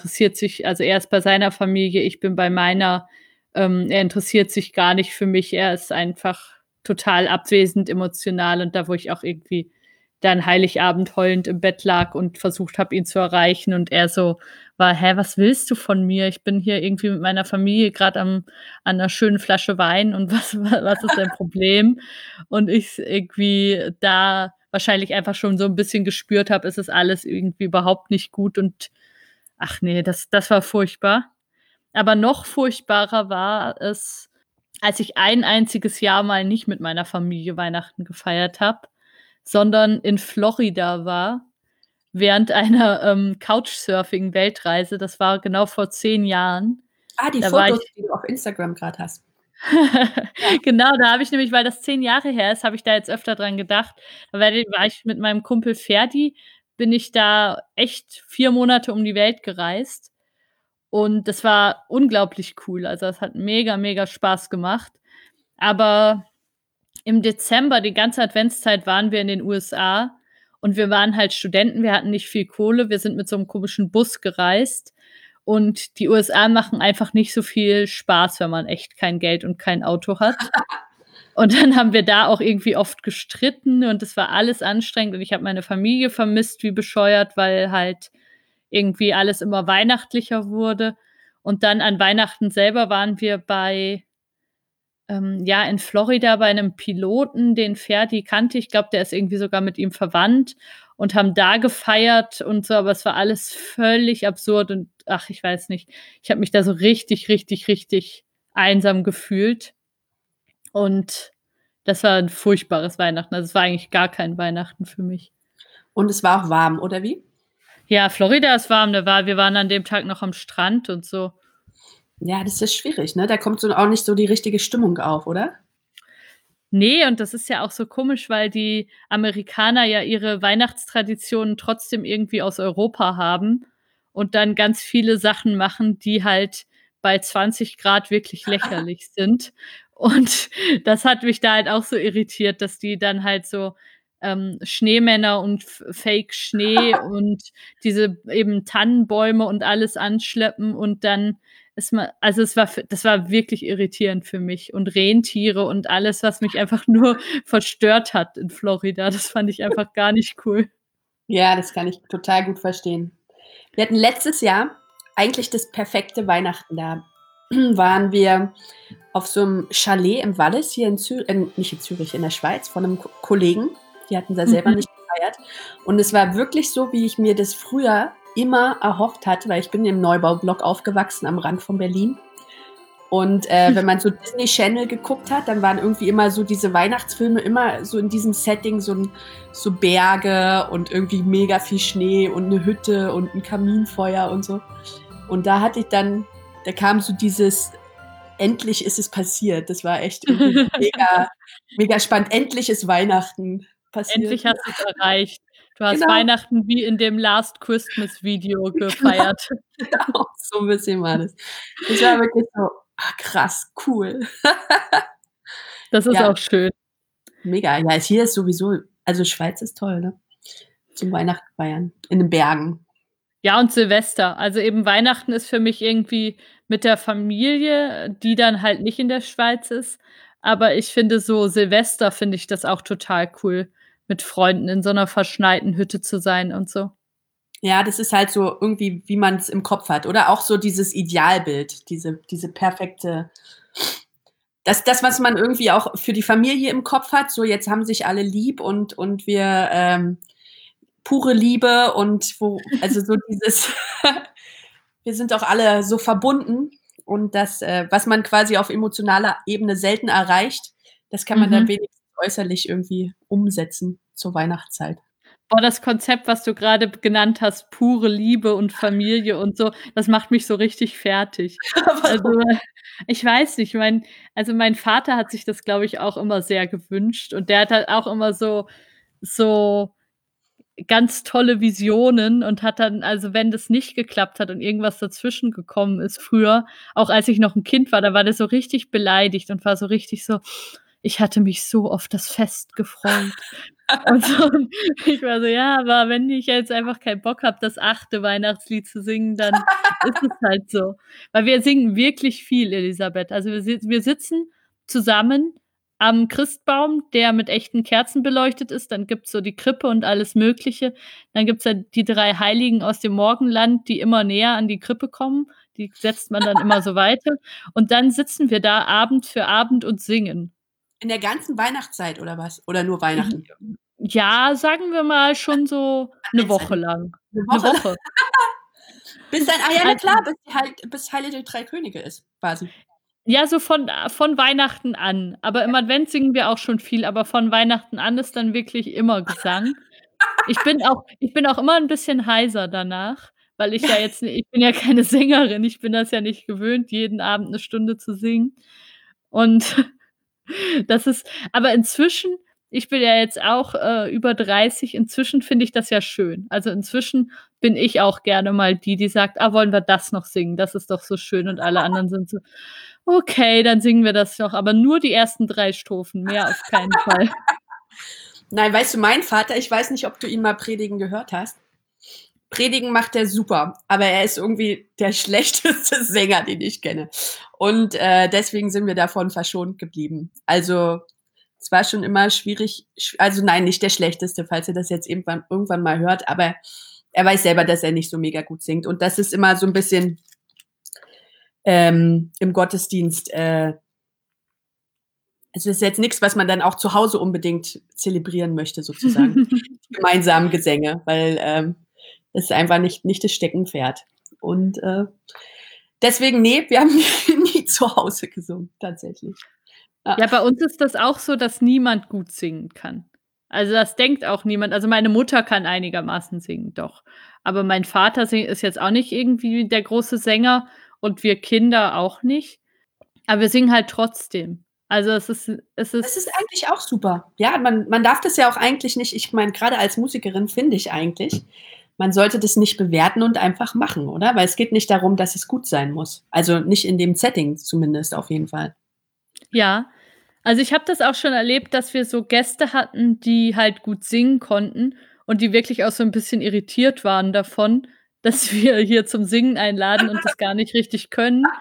er ist bei seiner Familie, ich bin bei meiner. Er interessiert sich gar nicht für mich. Er ist einfach total abwesend emotional und da, wo ich auch irgendwie dann Heiligabend heulend im Bett lag und versucht habe, ihn zu erreichen und er so war: „Hä, was willst du von mir? Ich bin hier irgendwie mit meiner Familie grad an 'ner schönen Flasche Wein und was ist dein Problem?" Und ich irgendwie da wahrscheinlich einfach schon so 'n bisschen gespürt habe, es ist alles irgendwie überhaupt nicht gut und ach ne, das war furchtbar. Aber noch furchtbarer war es, als ich ein einziges Jahr mal nicht mit meiner Familie Weihnachten gefeiert habe, sondern in Florida war während einer Couchsurfing-Weltreise. Das war genau vor 10 Jahren. Ah, die Da war Fotos, ich die du auf Instagram grad hast. Ja. genau, da habe ich nämlich, weil das 10 Jahre her ist, habe ich da jetzt öfter dran gedacht. War ich mit meinem Kumpel Ferdi bin ich da echt 4 Monate um die Welt gereist und das war unglaublich cool. Also, es hat mega, mega Spaß gemacht. Aber im Dezember, die ganze Adventszeit waren wir in den USA und wir waren halt Studenten, wir hatten nicht viel Kohle, wir sind mit so 'nem komischen Bus gereist und die USA machen einfach nicht so viel Spaß, wenn man echt kein Geld und kein Auto hat. Und dann haben wir da auch irgendwie oft gestritten und es war alles anstrengend und ich habe meine Familie vermisst wie bescheuert, weil halt irgendwie alles immer weihnachtlicher wurde. Und dann an Weihnachten selber waren wir ja, in Florida bei 'nem Piloten, den Ferdi kannte. Ich glaube, der ist irgendwie sogar mit ihm verwandt und haben da gefeiert und so, aber es war alles völlig absurd und ach, ich weiß nicht. Ich habe mich da so richtig, richtig, richtig einsam gefühlt und das war 'n furchtbares Weihnachten. Also, es war eigentlich gar kein Weihnachten für mich. Und es war auch warm, oder wie? Ja, Florida ist warm, wir waren an dem Tag noch am Strand und so. Ja, das ist schwierig, ne? Da kommt so auch nicht so die richtige Stimmung auf, oder? Ne, und das ist ja auch so komisch, weil die Amerikaner ja ihre Weihnachtstraditionen trotzdem irgendwie aus Europa haben und dann ganz viele Sachen machen, die halt bei 20 Grad wirklich lächerlich sind. Und das hat mich da halt auch so irritiert, dass die dann halt so, Schneemänner und Fake-Schnee und diese eben Tannenbäume und alles anschleppen und dann ist ma also, das war wirklich irritierend für mich und Rentiere und alles, was mich einfach nur verstört hat in Florida. Das fand ich einfach gar nicht cool. Ja, das kann ich total gut verstehen. Wir hatten letztes Jahr eigentlich das perfekte Weihnachten. Da waren wir auf so einem Chalet im Wallis hier in Zürich, nicht in Zürich, in der Schweiz, von einem Kollegen. Die hatten da selber Mhm. nicht gefeiert. Und es war wirklich so, wie ich mir das früher immer erhofft hatte, weil ich bin im Neubaublock aufgewachsen am Rand von Berlin. Und wenn man so Disney Channel geguckt hat, dann waren irgendwie immer so diese Weihnachtsfilme immer so in diesem Setting, so Berge und irgendwie mega viel Schnee und eine Hütte und ein Kaminfeuer und so. Und da kam so dieses, endlich ist es passiert. Das war echt irgendwie mega, mega spannend. Endlich ist Weihnachten passiert. Endlich hast du's erreicht. Du hast Genau, Weihnachten wie in dem Last Christmas Video genau, gefeiert. genau. So ein bisschen war das. Das war wirklich so, krass, cool. Das ist Ja, auch schön. mega. Ja, hier ist sowieso, also Schweiz ist toll, ne? Zum Weihnachten feiern. In den Bergen. Ja, und Silvester. Also, eben Weihnachten ist für mich irgendwie mit der Familie, die dann halt nicht in der Schweiz ist. Aber ich finde so Silvester finde ich das auch total cool, mit Freunden in so 'ner verschneiten Hütte zu sein und so. Ja, das ist halt so irgendwie, wie man es im Kopf hat. Oder auch so dieses Idealbild, diese perfekte, das, was man irgendwie auch für die Familie im Kopf hat. So, jetzt haben sich alle lieb und wir pure Liebe und also so dieses, wir sind auch alle so verbunden und das, was man quasi auf emotionaler Ebene selten erreicht, das kann man dann Mhm. wenigstens äußerlich irgendwie umsetzen zur Weihnachtszeit. Boah, das Konzept, was du grade genannt hast, pure Liebe und Familie und so, das macht mich so richtig fertig. Also, Warum? ich weiß nicht, mein Vater hat sich das, glaube ich, auch immer sehr gewünscht und der hat halt auch immer so ganz tolle Visionen und hat dann also, wenn das nicht geklappt hat und irgendwas dazwischen gekommen ist früher, auch als ich noch 'n Kind war, da war der so richtig beleidigt und war so richtig so: „Ich hatte mich so auf das Fest gefreut." Und so ich war so: „Ja, aber wenn ich jetzt einfach keinen Bock habe, das 8. Weihnachtslied zu singen, dann ist es halt so." Weil wir singen wirklich viel, Elisabeth. Also, wir sitzen zusammen am Christbaum, der mit echten Kerzen beleuchtet ist. Dann gibt's so die Krippe und alles Mögliche. Dann gibt's ja die 3 Heiligen aus dem Morgenland, die immer näher an die Krippe kommen. Die setzt man dann immer so weiter. Und dann sitzen wir da Abend für Abend und singen. In der ganzen Weihnachtszeit oder was? Oder nur Weihnachten? Ja, sagen wir mal schon so 'ne Woche Adventszeit. lang. 'Ne 'Ne Woche lang. Woche. Bis dann, ja, na Also, klar, bis Heilige Drei Könige ist, quasi. ja, so von Weihnachten an. Aber im Advent singen wir auch schon viel, aber von Weihnachten an ist dann wirklich immer Gesang. Ich bin auch immer 'n bisschen heiser danach, weil ich bin ja keine Sängerin. Ich bin das ja nicht gewöhnt, jeden Abend 'ne Stunde zu singen. Und das ist aber inzwischen ich bin ja jetzt auch, über 30, inzwischen finde ich das ja schön. Also, inzwischen bin ich auch gerne mal die, die sagt: „Ah, wollen wir das noch singen? Das ist doch so schön." Und alle anderen sind so: „Okay, dann singen wir das noch, aber nur die ersten 3 Strophen, mehr auf keinen Fall." Nein, weißt du, mein Vater, ich weiß nicht, ob du ihn mal predigen gehört hast. Predigen macht er super, aber er ist irgendwie der schlechteste Sänger, den ich kenne. Und deswegen sind wir davon verschont geblieben. Also es war schon immer schwierig, also nein, nicht der schlechteste, falls ihr das jetzt irgendwann mal hört, aber er weiß selber, dass er nicht so mega gut singt. Und das ist immer so ein bisschen im Gottesdienst, also das ist jetzt nichts, was man dann auch zu Hause unbedingt zelebrieren möchte, sozusagen, die gemeinsamen Gesänge, weil das ist einfach nicht das Steckenpferd. Und deswegen, nee, wir haben nie zu Hause gesungen, tatsächlich. Ja. Ja, bei uns ist das auch so, dass niemand gut singen kann. Also, das denkt auch niemand. Also, meine Mutter kann einigermaßen singen, doch. Aber mein Vater ist jetzt auch nicht irgendwie der große Sänger und wir Kinder auch nicht. Aber wir singen halt trotzdem. Also, es Das ist ist eigentlich auch super. Ja, man darf das ja auch eigentlich nicht, ich meine, gerade als Musikerin finde ich eigentlich, man sollte das nicht bewerten und einfach machen, oder? Weil es geht nicht darum, dass es gut sein muss. Also nicht in dem Setting zumindest auf jeden Fall. Ja, also ich habe das auch schon erlebt, dass wir so Gäste hatten, die halt gut singen konnten und die wirklich auch so ein bisschen irritiert waren davon, dass wir hier zum Singen einladen und das gar nicht richtig können.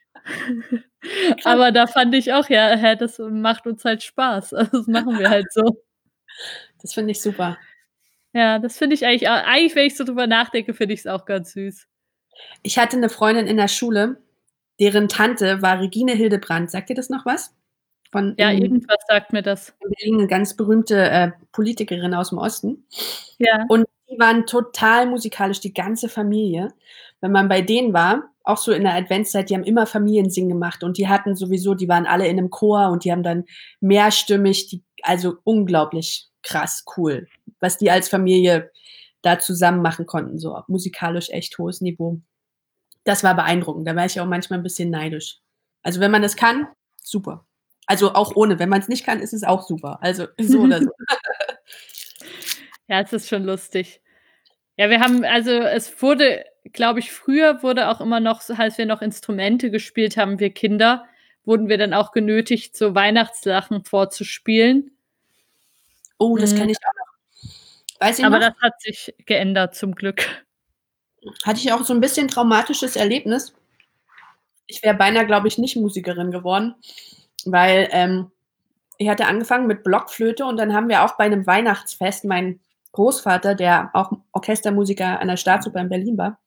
Krass. Aber da fand ich auch, ja, hä, das macht uns halt Spaß. Also, das machen wir halt so. Das finde ich super. Ja, das finde ich eigentlich, wenn ich so drüber nachdenke, finde ich's auch ganz süß. Ich hatte eine Freundin in der Schule, deren Tante war Regine Hildebrandt. Sagt dir das noch was? Von Ja, in irgendwas sagt mir das. Berlin, 'ne ganz berühmte, Politikerin aus'm Osten. Ja. Und die waren total musikalisch, die ganze Familie. Wenn man bei denen war, auch so in der Adventszeit, die haben immer Familiensingen gemacht und die hatten sowieso die waren alle in 'nem Chor und die haben dann mehrstimmig also unglaublich krass cool, was die als Familie da zusammen machen konnten, so musikalisch echt hohes Niveau. Das war beeindruckend. Da war ich auch manchmal 'n bisschen neidisch. Also, wenn man das kann, super. Also, auch ohne. Wenn man's nicht kann, ist es auch super. Also, so oder so. Ja, es ist schon lustig. Ja, es wurde, glaube ich, früher wurde auch immer noch so, als wir noch Instrumente gespielt haben, wir Kinder, wurden wir dann auch genötigt, so Weihnachtssachen vorzuspielen. Oh, das Mhm, kenne ich auch noch. Weiß ich aber noch, das hat sich geändert zum Glück. hatte ich auch so 'n bisschen traumatisches Erlebnis. Ich wäre beinahe, glaube ich, nicht Musikerin geworden, weil, ich hatte angefangen mit Blockflöte und dann haben wir auch bei 'nem Weihnachtsfest mein Großvater, der auch Orchestermusiker an der Staatsoper in Berlin war,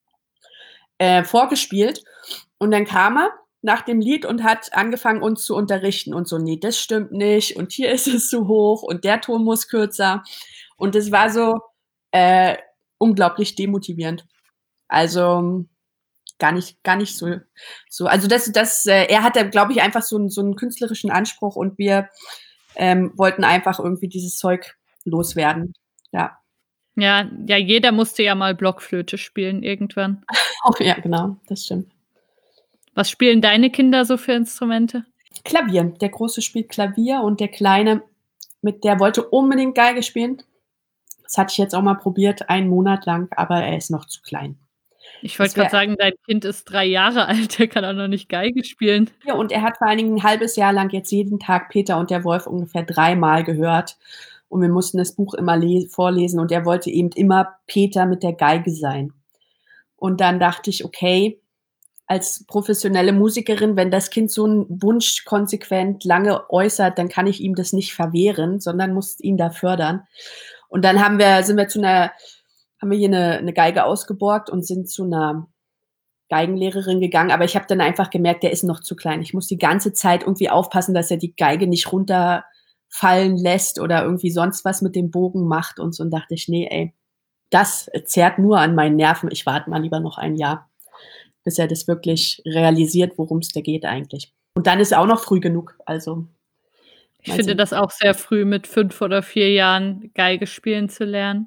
vorgespielt. Und dann kam er nach dem Lied und hat angefangen, uns zu unterrichten und so: „Ne, das stimmt nicht und hier ist es zu hoch und der Ton muss kürzer.“ Und es war so, äh, unglaublich demotivierend. Also, gar nicht so also er hatte, glaube ich, einfach so 'n künstlerischen Anspruch und wir, wollten einfach irgendwie dieses Zeug loswerden. Ja. Ja, ja, jeder musste ja mal Blockflöte spielen irgendwann. Oh ja, genau, das stimmt. Was spielen deine Kinder so für Instrumente? Klavier. Der Große spielt Klavier und der Kleine der wollte unbedingt Geige spielen. Das hatte ich jetzt auch mal probiert, einen Monat lang, aber er ist noch zu klein. Ich wollte Das grad wäre sagen, dein Kind ist 3 Jahre alt, der kann auch noch nicht Geige spielen. Ja, und er hat vor allen Dingen 'n halbes Jahr lang jetzt jeden Tag Peter und der Wolf ungefähr dreimal gehört und wir mussten das Buch immer vorlesen und er wollte eben immer Peter mit der Geige sein. Und dann dachte ich: „Okay, als professionelle Musikerin, wenn das Kind so 'n Wunsch konsequent lange äußert, dann kann ich ihm das nicht verwehren, sondern muss ihn da fördern.“ Und dann haben wir hier 'ne Geige ausgeborgt und sind zu 'ner Geigenlehrerin gegangen, aber ich habe dann einfach gemerkt, der ist noch zu klein. Ich muss die ganze Zeit irgendwie aufpassen, dass er die Geige nicht runterfallen lässt oder irgendwie sonst was mit dem Bogen macht und so und dachte ich: „Ne, ey, das zerrt nur an meinen Nerven. Ich warte mal lieber noch ein Jahr, bis er das wirklich realisiert, worum's da geht eigentlich.“ Und dann ist auch noch früh genug, also, Ich mal finde sehen. das auch sehr früh, mit 5 oder 4 Jahren Geige spielen zu lernen.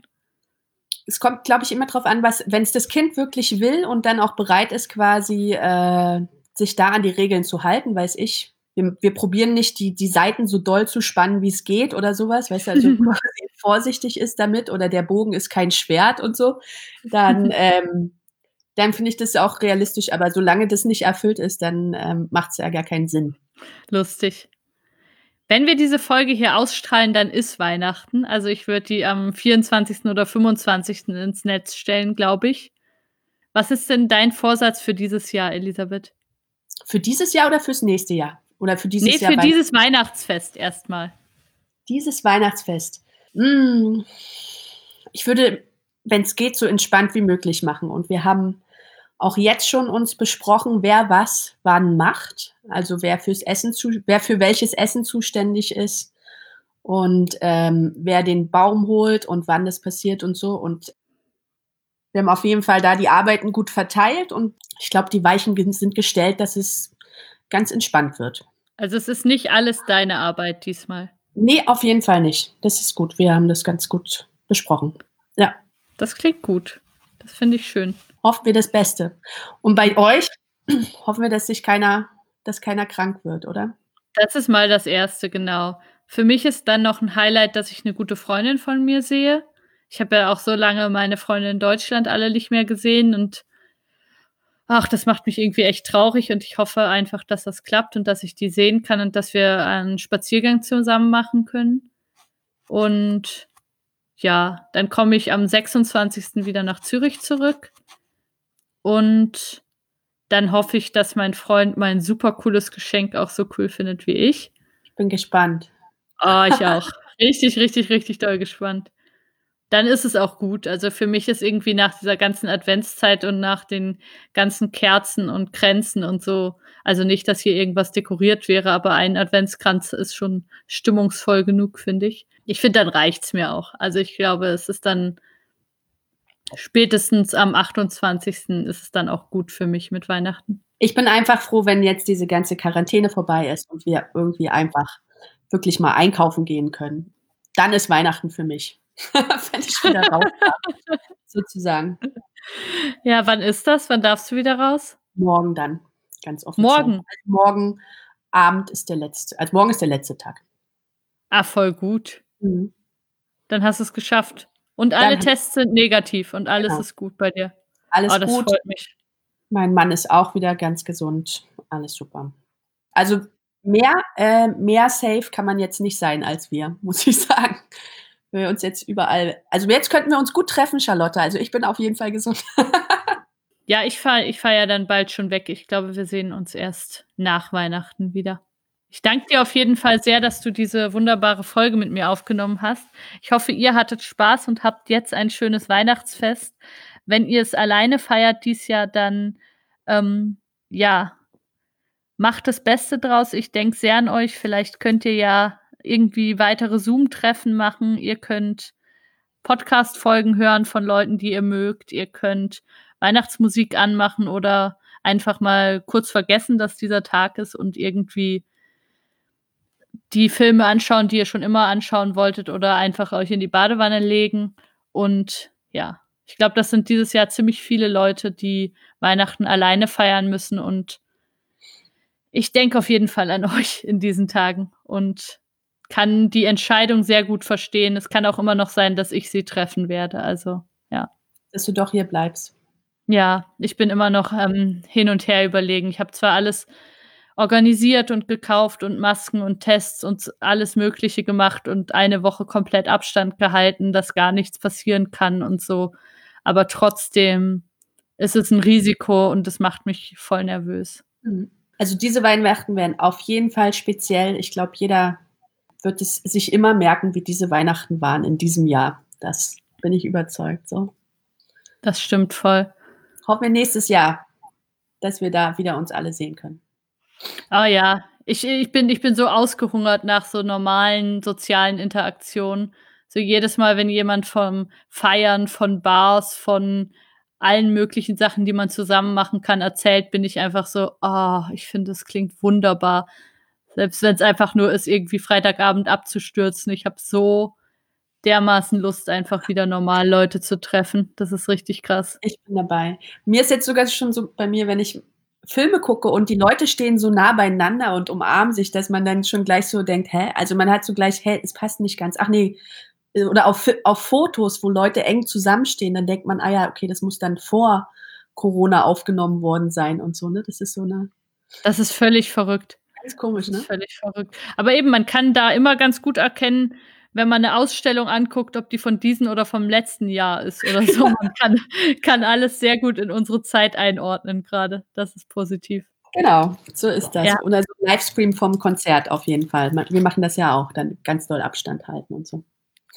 Es kommt, glaube ich, immer drauf an, wenn's das Kind wirklich will und dann auch bereit ist, quasi, sich da an die Regeln zu halten, weiß ich. Wir probieren nicht, die Saiten so doll zu spannen, wie's geht oder so was, weißt du, also quasi vorsichtig ist damit oder der Bogen ist kein Schwert und so, dann, dann finde ich das auch realistisch, aber solange das nicht erfüllt ist, dann, macht's ja gar keinen Sinn. Lustig. Wenn wir diese Folge hier ausstrahlen, dann ist Weihnachten. Also, ich würde die am 24. oder 25. ins Netz stellen, glaube ich. Was ist denn dein Vorsatz für dieses Jahr, Elisabeth? Für dieses Jahr oder fürs nächste Jahr? Oder für Ne, dieses Jahr für dieses Weihnachtsfest erst mal. dieses Weihnachtsfest? Hm, ich würde, wenn's geht, so entspannt wie möglich machen und wir haben auch jetzt schon uns besprochen, wer was wann macht, also wer für welches Essen zuständig ist und, wer den Baum holt und wann das passiert und so. Und wir haben auf jeden Fall da die Arbeiten gut verteilt und ich glaube, die Weichen sind gestellt, dass es ganz entspannt wird. Also, es ist nicht alles deine Arbeit diesmal. Ne, auf jeden Fall nicht. Das ist gut. Wir haben das ganz gut besprochen. Ja, Das klingt gut. Das finde ich schön. hoffen wir das Beste. Und bei euch hoffen wir, dass keiner krank wird, oder? Das ist mal das Erste, genau. Für mich ist dann noch 'n Highlight, dass ich 'ne gute Freundin von mir sehe. Ich habe ja auch so lange meine Freunde in Deutschland alle nicht mehr gesehen und Ach, das macht mich irgendwie echt traurig und ich hoffe einfach, dass das klappt und dass ich die sehen kann und dass wir einen Spaziergang zusammen machen können. Und ja, dann komme ich am 26. wieder nach Zürich zurück und dann hoffe ich, dass mein Freund mein super cooles Geschenk auch so cool findet wie ich. Ich bin gespannt. Oh, ich auch. Richtig, richtig, richtig doll gespannt. Dann ist es auch gut. Also für mich ist irgendwie nach dieser ganzen Adventszeit und nach den ganzen Kerzen und Kränzen und so, also nicht, dass hier irgendwas dekoriert wäre, aber ein Adventskranz ist schon stimmungsvoll genug, finde ich. Ich finde, dann reicht's mir auch. Also ich glaube, es ist dann spätestens am 28. ist es dann auch gut für mich mit Weihnachten. Ich bin einfach froh, wenn jetzt diese ganze Quarantäne vorbei ist und wir irgendwie einfach wirklich mal einkaufen gehen können. Dann ist Weihnachten für mich. Wenn ich wieder raus darf, sozusagen. Ja, wann ist das? Wann darfst du wieder raus? Morgen dann, ganz offiziell. Morgen? Also morgen Abend ist der letzte, also morgen ist der letzte Tag. Ah, voll gut. Mhm. Dann hast du es geschafft. Und alle Dann Tests sind negativ und alles Genau. ist gut bei dir. Alles Oh, das gut. freut mich. Mein Mann ist auch wieder ganz gesund. Alles super. Also mehr safe kann man jetzt nicht sein als wir, muss ich sagen. Wir uns jetzt überall, also jetzt könnten wir uns gut treffen, Charlotte. Also ich bin auf jeden Fall gesund. Ja, ich fahr ja dann bald schon weg. Ich glaube, wir sehen uns erst nach Weihnachten wieder. Ich danke dir auf jeden Fall sehr, dass du diese wunderbare Folge mit mir aufgenommen hast. Ich hoffe, ihr hattet Spaß und habt jetzt ein schönes Weihnachtsfest. Wenn ihr es alleine feiert dies Jahr, dann ja, macht das Beste draus. Ich denke sehr an euch. Vielleicht könnt ihr ja irgendwie weitere Zoom-Treffen machen. Ihr könnt Podcast-Folgen hören von Leuten, die ihr mögt. Ihr könnt Weihnachtsmusik anmachen oder einfach mal kurz vergessen, dass dieser Tag ist und irgendwie die Filme anschauen, die ihr schon immer anschauen wolltet oder einfach euch in die Badewanne legen. Und ja, ich glaube, das sind dieses Jahr ziemlich viele Leute, die Weihnachten alleine feiern müssen und ich denke auf jeden Fall an euch in diesen Tagen und kann die Entscheidung sehr gut verstehen. Es kann auch immer noch sein, dass ich sie treffen werde. Also, ja. Dass du doch hier bleibst. Ja, ich bin immer noch hin und her überlegen. Ich habe zwar alles organisiert und gekauft und Masken und Tests und alles Mögliche gemacht und eine Woche komplett Abstand gehalten, dass gar nichts passieren kann und so. Aber trotzdem ist es ein Risiko und das macht mich voll nervös. Mhm. Also diese Weihnachten werden auf jeden Fall speziell. Ich glaube, jeder wird es sich immer merken, wie diese Weihnachten waren in diesem Jahr. Das bin ich überzeugt. So. Das stimmt voll. Hoffen wir nächstes Jahr, dass wir da wieder uns alle sehen können. Oh ja, ich bin so ausgehungert nach so normalen sozialen Interaktionen. So jedes Mal, wenn jemand vom Feiern, von Bars, von allen möglichen Sachen, die man zusammen machen kann, erzählt, bin ich einfach so, ich finde, es klingt wunderbar. Selbst wenn es einfach nur ist, irgendwie Freitagabend abzustürzen. Ich habe so dermaßen Lust, einfach wieder normal Leute zu treffen. Das ist richtig krass. Ich bin dabei. Mir ist jetzt sogar schon so bei mir, wenn ich Filme gucke und die Leute stehen so nah beieinander und umarmen sich, dass man dann schon gleich so denkt, hä? Also man hat so gleich, hä, es passt nicht ganz. Ach nee. Oder auf Fotos, wo Leute eng zusammenstehen, dann denkt man, ah ja, okay, das muss dann vor Corona aufgenommen worden sein und so, ne? Das ist so eine Das ist völlig verrückt. ganz komisch, Das ist ne? völlig verrückt. Aber eben, man kann da immer ganz gut erkennen, wenn man eine Ausstellung anguckt, ob die von diesem oder vom letzten Jahr ist oder so. Man kann alles sehr gut in unsere Zeit einordnen gerade. Das ist positiv. Genau, so ist das. Ja. Und also Livestream vom Konzert auf jeden Fall. Wir machen das ja auch, dann ganz doll Abstand halten und so.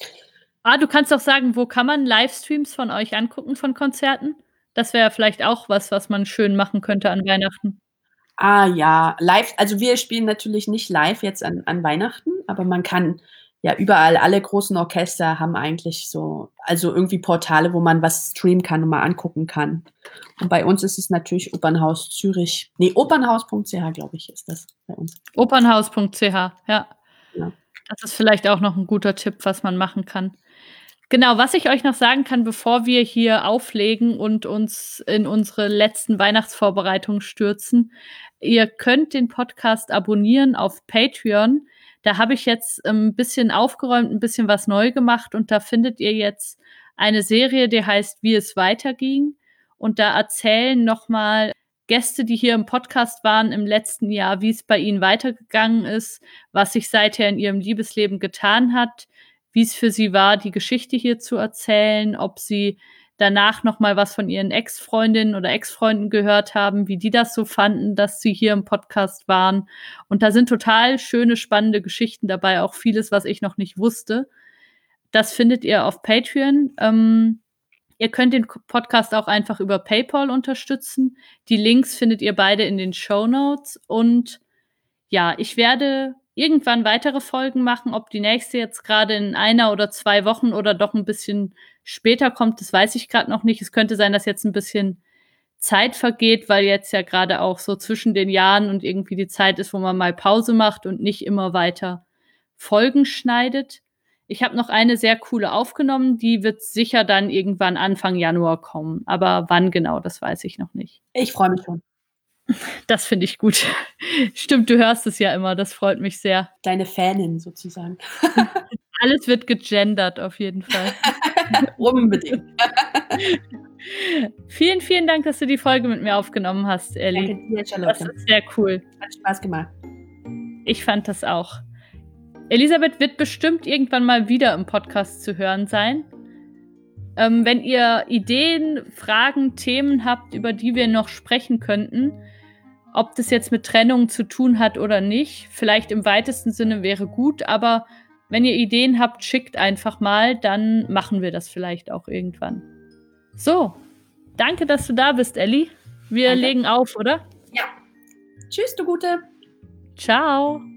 Du kannst auch sagen, wo kann man Livestreams von euch angucken von Konzerten? Das wäre vielleicht auch was man schön machen könnte an Weihnachten. Ah ja, live, also wir spielen natürlich nicht live jetzt an Weihnachten, aber man kann ja überall, alle großen Orchester haben eigentlich so, also irgendwie Portale, wo man was streamen kann und mal angucken kann. Und bei uns ist es natürlich Opernhaus Zürich. Nee, opernhaus.ch, glaube ich, ist das bei uns. Opernhaus.ch, ja. Ja. Das ist vielleicht auch noch ein guter Tipp, was man machen kann. Genau, was ich euch noch sagen kann, bevor wir hier auflegen und uns in unsere letzten Weihnachtsvorbereitungen stürzen. Ihr könnt den Podcast abonnieren auf Patreon. Da habe ich jetzt ein bisschen aufgeräumt, ein bisschen was neu gemacht und da findet ihr jetzt eine Serie, die heißt Wie es weiterging. Und da erzählen nochmal Gäste, die hier im Podcast waren im letzten Jahr, wie es bei ihnen weitergegangen ist, was sich seither in ihrem Liebesleben getan hat, wie es für sie war, die Geschichte hier zu erzählen, ob sie danach noch mal was von ihren Ex-Freundinnen oder Ex-Freunden gehört haben, wie die das so fanden, dass sie hier im Podcast waren. Und da sind total schöne, spannende Geschichten dabei, auch vieles, was ich noch nicht wusste. Das findet ihr auf Patreon. Ihr könnt den Podcast auch einfach über PayPal unterstützen. Die Links findet ihr beide in den Shownotes. Und ja, ich werde irgendwann weitere Folgen machen. Ob die nächste jetzt gerade in 1 oder 2 Wochen oder doch ein bisschen später kommt, das weiß ich gerade noch nicht. Es könnte sein, dass jetzt ein bisschen Zeit vergeht, weil jetzt ja gerade auch so zwischen den Jahren und irgendwie die Zeit ist, wo man mal Pause macht und nicht immer weiter Folgen schneidet. Ich habe noch eine sehr coole aufgenommen, die wird sicher dann irgendwann Anfang Januar kommen. Aber wann genau, das weiß ich noch nicht. Ich freue mich schon. Das finde ich gut. Stimmt, du hörst es ja immer, das freut mich sehr. Deine Fanin sozusagen. Alles wird gegendert auf jeden Fall. Unbedingt. Vielen, vielen Dank, dass du die Folge mit mir aufgenommen hast, Elli. Danke dir, Charlotte. Das ist sehr cool. Hat Spaß gemacht. Ich fand das auch. Elisabeth wird bestimmt irgendwann mal wieder im Podcast zu hören sein. Wenn ihr Ideen, Fragen, Themen habt, über die wir noch sprechen könnten, ob das jetzt mit Trennung zu tun hat oder nicht, vielleicht im weitesten Sinne wäre gut, aber wenn ihr Ideen habt, schickt einfach mal, dann machen wir das vielleicht auch irgendwann. So, danke, dass du da bist, Elli. Wir legen auf, oder? Ja. Tschüss, du Gute. Ciao.